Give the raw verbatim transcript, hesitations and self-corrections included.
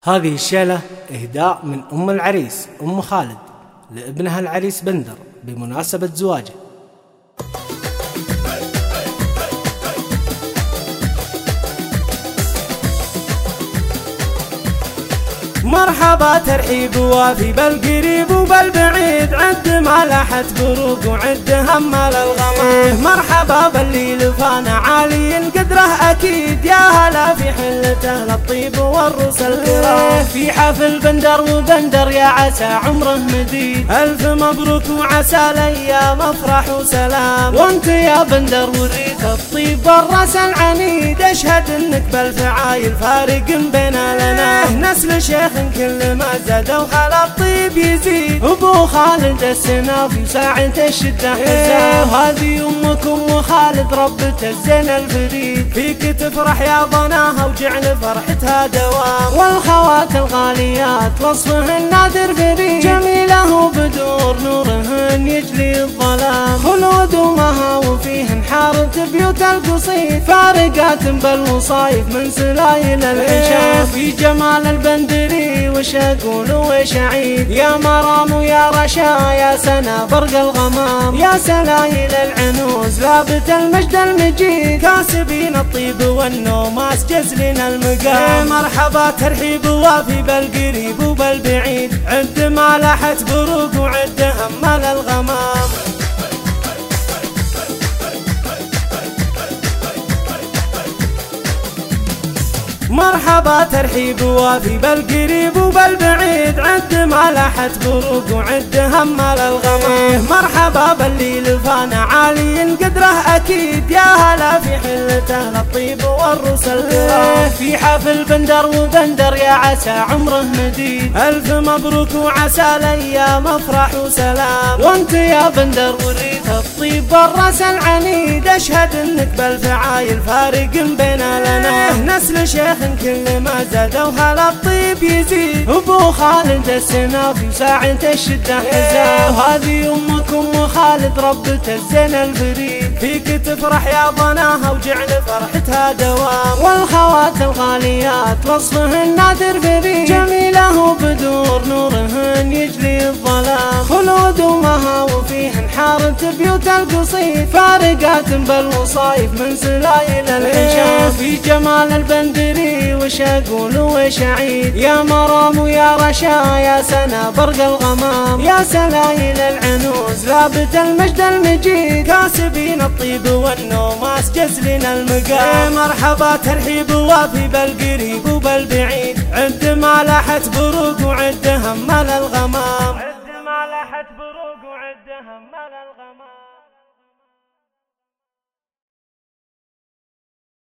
هذه الشيلة إهداء من أم العريس أم خالد لابنها العريس بندر بمناسبة زواجه. مرحبا ترحيب وافي بالقريب وبالبعيد، عد ما لاحت بروق وعد هم للغمام. مرحبا باللي لفانا عالي قدره اكيد، يا هلا في حلته للطيب والروس الكرام. في حفل بندر وبندر يا عسى عمره مديد، الف مبروك وعسى الايام افرح وسلام. وانت يا بندر وريت الطيب والراس العنيد، اشهد انك بالفعايل فارق بينا لنا. نسل شيخ كل ما زاد وخلا الطيب يزيد، ابو خالد السنافي وساعة الشدة حزام. هذه امكم وخالد ربة الزين الفريد، فيك تفرح يا ضناها وجعل فرحتها دوام. والخوات الغاليات وصفهن نادر فريد، جميله وبدور نورهن يجلي الظلام. خلود ومها وفيهن حارة بيوت القصيد، فارقات بالوصايف من سلايل العشاء. في جمال البندري وش اقول وش اعيد، يا مرام ويا رشا يا سنا برق الغمام. يا سلايل العنوز لابت المجد المجيد، كاسبين الطيب والنوماس جزلين المقام. مرحبا ترحيب وافي بالقريب وبالبعيد، عد ما لاحت بروق وعد هم للغمام. مرحبا ترحيب وافي بالقريب وبالبعيد، عد ما لاحت بروق وعد هم للغمام. مرحبا باللي لفانا عالي قدره اكيد، يا هلا في حلته للطيب والروس الكرام. في حفل بندر وبندر يا عسى عمره مديد، الف مبروك وعسى الايام افرح وسلام. وانت يا بندر وريت الطيب والراس العنيد، اشهد انك بالفعايل فارق بينا لنا. نسل شيخ كل ما زاد وهلا الطيب يزيد، ابو خالد السنافي وساعة الشدة حزام. هذه امكم وخالد ربة الزين الفريد، فيك تفرح يا ضناها وجعل فرحتها دوام. والخوات الغاليات وصفهن نادر فريد، جميله وبدور نورهن يجلي الظلام. خلود ومها وفيهن حارة بيوت القصيد، فارقات بالوصايف من سلايل العشاء. في جمال البندري وش اقول وش اعيد، يا مرام ويا رشا يا سنا برق الغمام. يا سلايل العنوز لابت المجد المجيد، كاسبين الطيب والنوماس جزلين المقام. مرحبا ترحيب وافي بالقريب وبالبعيد، عد ما لاحت بروق وعد هم للغمام. عد ما لاحت بروق وعد هم للغمام.